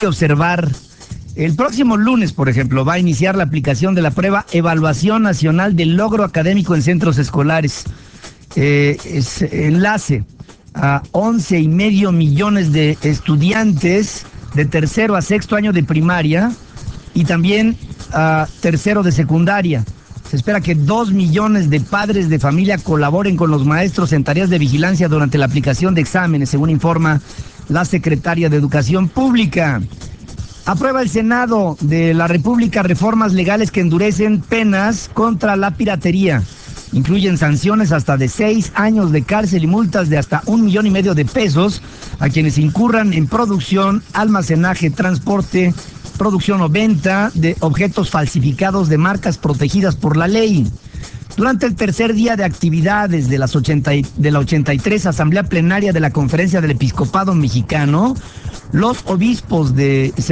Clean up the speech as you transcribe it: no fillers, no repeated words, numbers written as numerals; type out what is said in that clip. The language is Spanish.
observar. El próximo lunes, por ejemplo, va a iniciar la aplicación de la prueba Evaluación Nacional del Logro Académico en Centros Escolares. Es enlace a 11,5 millones de estudiantes de tercero a sexto año de primaria y también a tercero de secundaria. Se espera que 2 millones de padres de familia colaboren con los maestros en tareas de vigilancia durante la aplicación de exámenes, según informa la secretaria de Educación Pública. Aprueba el Senado de la República reformas legales que endurecen penas contra la piratería. Incluyen sanciones hasta de 6 años de cárcel y multas de hasta 1,5 millones de pesos a quienes incurran en producción, almacenaje, transporte, producción o venta de objetos falsificados de marcas protegidas por la ley. Durante el tercer día de actividades de la 83 Asamblea Plenaria de la Conferencia del Episcopado Mexicano, los obispos de